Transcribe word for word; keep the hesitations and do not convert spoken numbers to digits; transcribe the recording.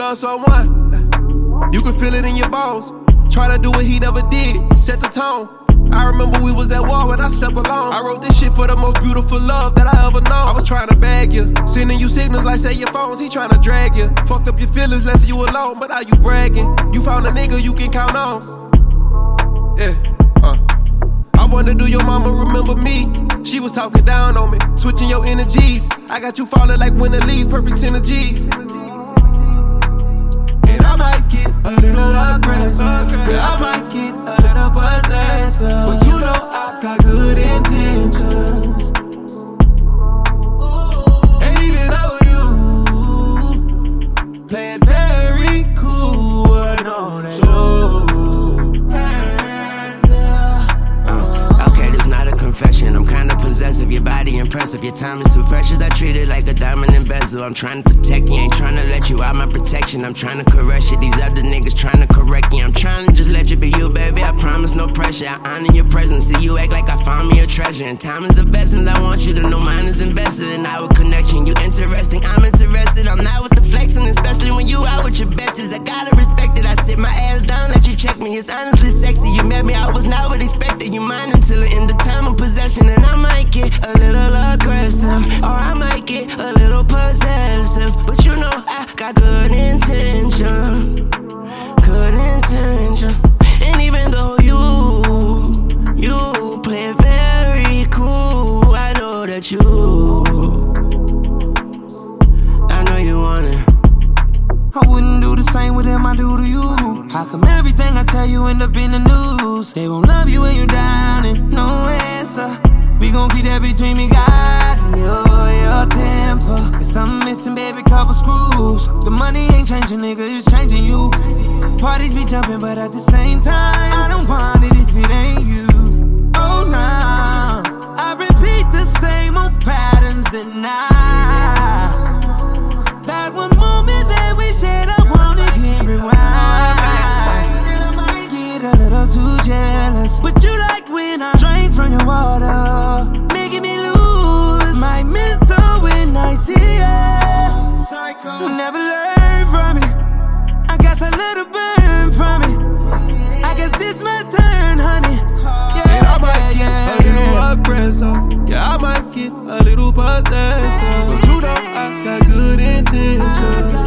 love someone, you can feel it in your bones. Try to do what he never did, set the tone. I remember we was at war when I slept alone. I wrote this shit for the most beautiful love that I ever known. I was trying to bag you, sending you signals like say your phones, he trying to drag you. Fucked up your feelings, left you alone, but now you bragging. You found a nigga you can count on. Yeah, uh. I wonder, do your mama remember me? She was talking down on me, switching your energies. I got you falling like winter leaves, perfect synergies. And I might get a little aggressive, yeah, I might get a little possessive, but you know I got good intentions. And even though you play it very cool, I know that you. Confession, I'm kinda possessive, your body impressive, your time is too precious, I treat it like a diamond and bezel. I'm trying to protect you, ain't trying to let you out my protection. I'm trying to caress you, these other niggas trying to correct you. I'm trying to just let you be you, baby, I promise no pressure. I honor your presence, see you act like I found me a treasure. And time is of essence, I want you to know mine is invested in our connection. You interesting, I'm interested, I'm not with the flexing, especially when you out with your besties. I gotta respect it, I sit my ass down, let you check me, it's honestly sexy. You met me, I was not what expected, you mine until the end of time of possession. And I might get a little aggressive, or I might get a little possessive, but you know I got good intention, good intention. And even though you, you play very cool, I know that you, I know you want it. I wouldn't do the same with them I do to you. How come everything I tell you end up in the news? They won't love you when you're down and no answer. We gon' keep that between me, God, and your, your temper. If something missing, baby, couple screws. The money ain't changing, nigga, it's changing you. Parties be jumping, but at the same time, I don't want it if it ain't you. Oh, nah, I repeat the same old patterns and I, that one moment that we shared, I wanna hit rewind. And I might get a little too jealous, but you like when I drink from your water, making me lose my mental when I see you. Psycho, you never learn from it. I guess a little burn from it. I guess this my turn, honey. Yeah, and I might get yeah, a little yeah. aggressive. Yeah, I might get a little possessive, but you know I got good intentions.